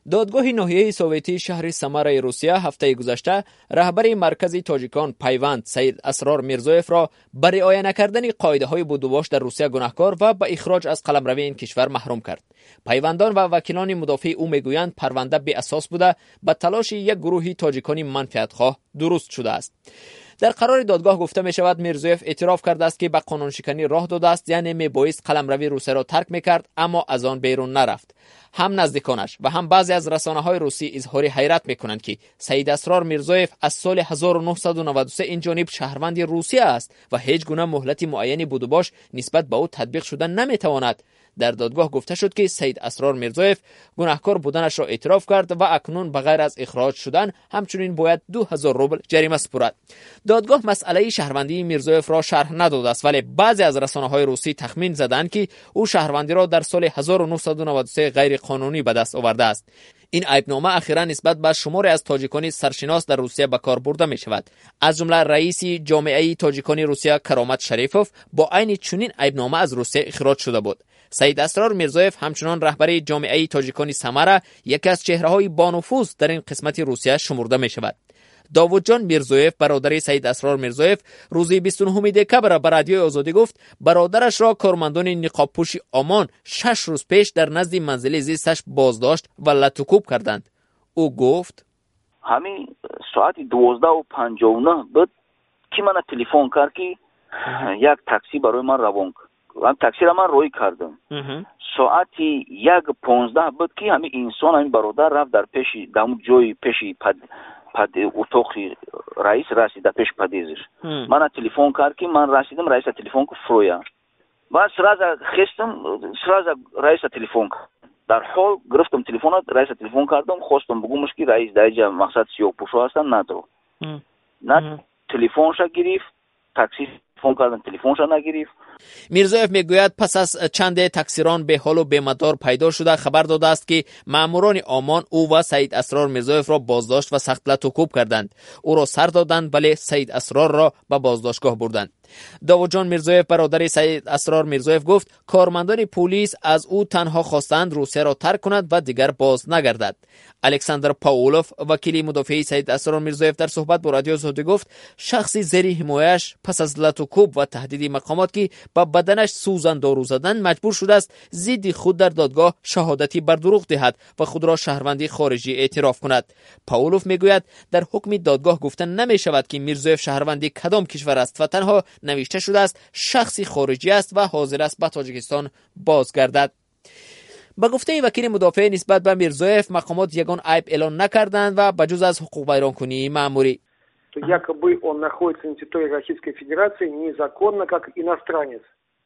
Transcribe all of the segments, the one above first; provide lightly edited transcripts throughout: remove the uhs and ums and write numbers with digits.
دادگاه ناحیه سوویتی شهر سمر روسیه هفته گذشته رهبر مرکز تاجیکان پیوند سید اسرار میرزویف را بر رعایت نکردن قاعده‌های بودوباش در روسیه گناهکار و به اخراج از قلمروی این کشور محروم کرد. پیوندان و وکیلان مدافع او میگویند پرونده بی اساس بوده، به تلاش یک گروه تاجیکانی منفعتخواه درست شده است. در قرار دادگاه گفته می شود میرزویف اعتراف کرده است که به قانون شکنی راه داده است، یعنی می بایست قلمروی روسیه را ترک میکرد اما از آن بیرون نرفت. هم نزدیکانش و هم بعضی از رسانه‌های روسی اظهار حیرت میکنند که سید اسرار میرزویف از سال 1993 این جانب شهروند روسیه است و هیچ گونه مهلت معینی بودوباش نسبت به او تطبیق شده نمیتواند. در دادگاه گفته شد که سید اسرار میرزویف گناهکار بودنش را اعتراف کرد و اکنون بغیر از اخراج شدن همچنین باید 2000 روبل جریمه سپرد. دادگاه مسئله شهروندی میرزویف را شرح نداده است، ولی بعضی از رسانه‌های روسی تخمین زدند که او شهروندی را در سال 1993 غیر قانونی به دست آورده است. این عیبنامه اخیراً نسبت به شماری از تاجیکان سرشناس در روسیه به کار برده می شود. از جمله رئیس جامعه تاجیکان روسیه کرامت شریفوف با عین چنین عیبنامه از روسیه اخراج شده بود. سید اسرار میرزویف همچنان رهبر جامعه تاجیکان سمر، یکی از چهره‌های بانفوذ در این قسمت روسیه شمرده می شود. داوود جان میرزویف برادر سید اسرار میرزویف روز 29 دکبر به رادیو آزادی گفت برادرش را کارمندان نقاب پوش آمان 6 روز پیش در نزد منزل زیستش بازداشت و لطوکوب کردند. او گفت همین ساعت 12:59 بود که من تلفن کرد که یک تاکسی برای من روان کرد. من تاکسی را من روی کردم. ساعت 1:15 بود که همین انسان همین برادر رفت در پیش دم جوی پیش اتاق رئیس رسید پیش پدیزش. من تلفن کرد که من رسیدم، رئیس تلفن کو فرویا. بعد سراز خستم، سراز رئیس تلفن کرد. در حال گرفتم تلفن، رئیس تلفن کردم، خواستم بگمش که رئیس دایجا مقصد سیاه پوشو هستن ندارو. نه تلفنش گرفت، تاکسی تلفن کردن تلفنش نگرفت. میرزویف میگوید پس از چند تقصیران به حال و به مدار پیدا شده خبر داده است که ماموران آمان او و سید اسرار میرزویف را بازداشت و سخت لطوکوب کردند. او را سر دادند ولی سید اسرار را به بازداشتگاه بردند. داوود جان میرزویف برادر سید اسرار میرزویف گفت کارمندان پلیس از او تنها خواستند روسیه را ترک کند و دیگر باز نگردد. الکساندر پاولوف وکیل مدافع سید اسرار میرزویف در صحبت با رادیو آزادی گفت شخصی زیر حمایش پس از لطوکوب و تهدید مقامات که با بدنش سوزن دارو زدن مجبور شده است ضد خود در دادگاه شهادتی بر دروغ دهد و خود را شهروندی خارجی اعتراف کند. پاولوف میگوید در حکم دادگاه گفته نمی شود که میرزویف شهروندی کدام کشور است و تنها نوشته شده است شخصی خارجی است و حاضر است به تاجیکستان بازگردد. با گفته وکیل مدافع نسبت به میرزویف مقامات یگان عیب اعلان نکردند و بجز از حقوق ویرانکنی مأموری якобы он находится на территории Российской Федерации незаконно как иностранец.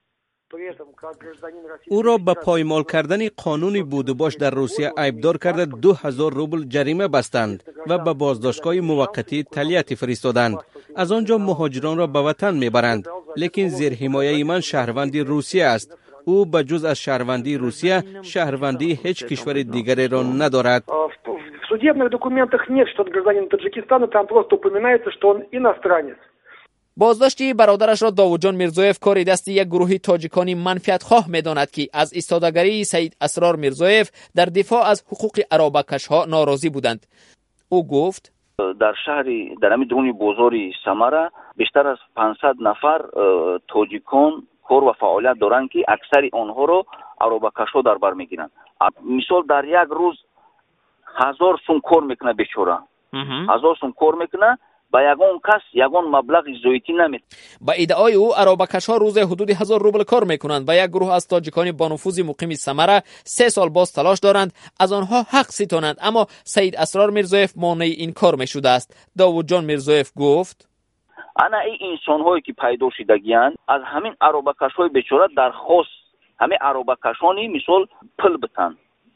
او را به پایمال کردن قانون بودوباش در روسیه عیبدار کرده 2000 روبل جریمه بستند و به بازداشتگاه موقتی تلیت فرستادند. از آنجا مهاجران را به وطن میبرند، لیکن زیر حمایه من شهروندی روسیه است. او به جز از شهروندی روسیه شهروندی هیچ کشور دیگری را ندارد. В судебных документах нет, что он гражданин Таджикистана, там просто упоминается, что он иностранец. بازداشتی برادرش را داوود جان میرزویف کار دست یک گروه تاجیکانی منفعتخواه می‌داند که از ایستادگی سید اسرار میرزویف در دفاع از حقوق ارابکش‌ها ناراضی بودند. او گفت در شهر در همین درون بازار سمره بیشتر از 500 نفر تاجیکان کار و فعالیت دارند که اکثر آنها را ارابکش‌ها در بر می‌گیرند. مثال در یک روز 1000 سوم کار میکنه بیچاره. 1000 سوم کار میکنه با یگان کس یگان مبلغ زایتی نمیده. با ادعای او ارابکش‌ها روز حدود 1000 روبل کار میکنند و یک گروه از تاجیکان با نفوذ مقیم سمره 3 سال باز تلاش دارند از آنها حق ستانند، اما سید اسرار میرزویف مانع این کار میشده است. داوود جان میرزویف گفت انا این انسان‌هایی که پیدا شدگیان از همین ارابکش‌های بیچاره درخواست همین ارابکشانی مثال پل بتن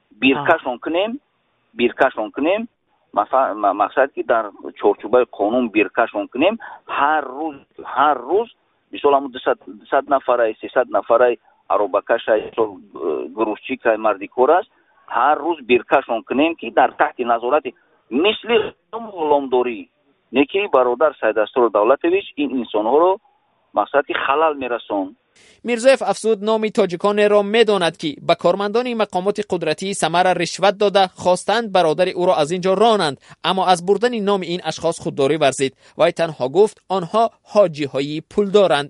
بیرکشون کنیم مقصد که در چارچوبه قانون بیرکشون کنیم هر روز مثال همون 200 نفره 300 نفره ارابکش گروشچی که مردی کار است هر روز بیرکشون کنیم که در تحت نظارت مثل غلامداری نکی برادر سید اسرار دولتویچ این انسان ها رو مقصد که خلل میرسون میرزویف افزود نام تاجیکان را می‌داند که به کارمندان مقامات قدرتی سمر رشوت داده خواستند برادر او را از اینجا رانند، اما از بردن نام این اشخاص خودداری ورزید و تنها گفت آنها حاجی‌های پول دارند.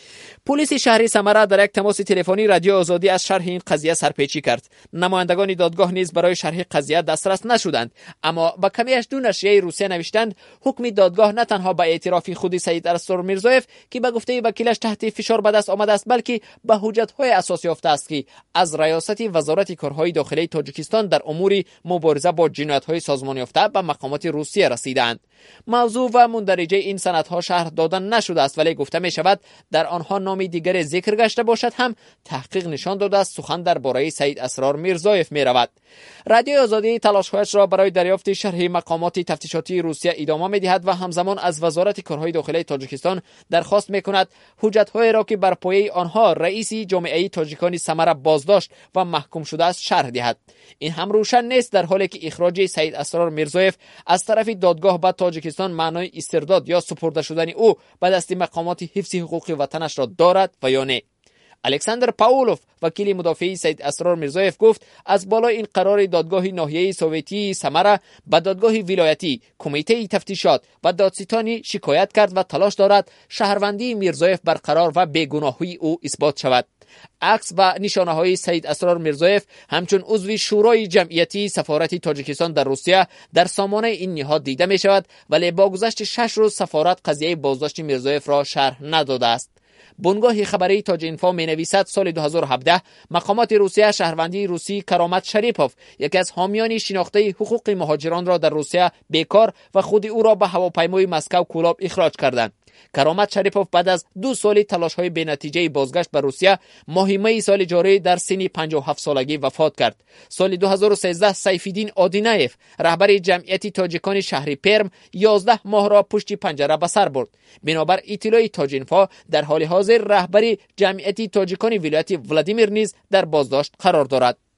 پلیس شهر سمره در یک تماس تلفنی رادیو آزادی از شرح این قضیه سرپیچی کرد. نمایندگان دادگاه نیز برای شرح قضیه دسترس نشدند، اما با کمیش دو نشریه روسیه نوشتند حکم دادگاه نه تنها به اعتراف خود سید اسرار میرزویف که به گفته وکیلش تحت فشار به دست آمده است، بلکه به حجت‌های اساس یافته است که از ریاست وزارت کارهای داخلی تاجیکستان در امور مبارزه با جنایت‌های سازمان یافته به مقامات روسیه رسیدند. موضوع و مندرجه این سندها شرح دادن نشده است، ولی گفته می شود در آنها نام دیگر ذکر گشته باشد هم تحقیق نشان داده است سخن درباره سید اسرار میرزویف می رود. رادیو آزادی تلاش‌هایش را برای دریافت شرح مقامات تفتیشاتی روسیه ادامه می دهد و همزمان از وزارت کارهای داخلی تاجیکستان درخواست می کند حجت‌های را که بر پایه آنها رئیس جامعه تاجیکان سمره بازداشت و محکوم شده است شرح دهد. این هم روشن نیست در حالی که اخراج سید اسرار میرزویف از طرف دادگاه به تاجیکستان معنای استرداد یا سپرده شدن او به دست مقامات حفظ حقوق وطنش را دارد و یا نه. الکساندر پاولوف وکیل مدافع سید اسرار میرزویف گفت از بالای این قرار دادگاه ناحیه سوویتی سمره به دادگاه ولایتی، کمیته تفتیشات و دادستانی شکایت کرد و تلاش دارد شهروندی میرزویف برقرار و بیگناهی او اثبات شود. عکس و نشانه های سید اسرار میرزویف همچون عضو شورای جمعیتی سفارت تاجیکستان در روسیه در سامانه این نهاد دیده می شود، ولی با گذشت 6 روز سفارت قضیه بازداشت میرزویف را شرح نداده است. بنگاه خبری تاج اینفو می نویسد سال 2017 مقامات روسیه شهروندی روسی کرامت شریپوف، یکی از حامیان شناخته حقوق مهاجران را در روسیه بیکار و خود او را به هواپیمای مسکو کولاب اخراج کردند. کرامت شریپوف بعد از 2 سال تلاش‌های بی‌نتیجه بازگشت به روسیه ماه می سال جاری در سن 57 سالگی وفات کرد. سال 2013 سیف‌الدین آدینایف رهبر جمعیت تاجیکان شهر پرم 11 ماه را پشت پنجره به سر برد. بنابر اطلاع تاج اینفو در حال حاضر رهبر جمعیت تاجیکان ولایت ولادیمیر نیز در بازداشت قرار دارد.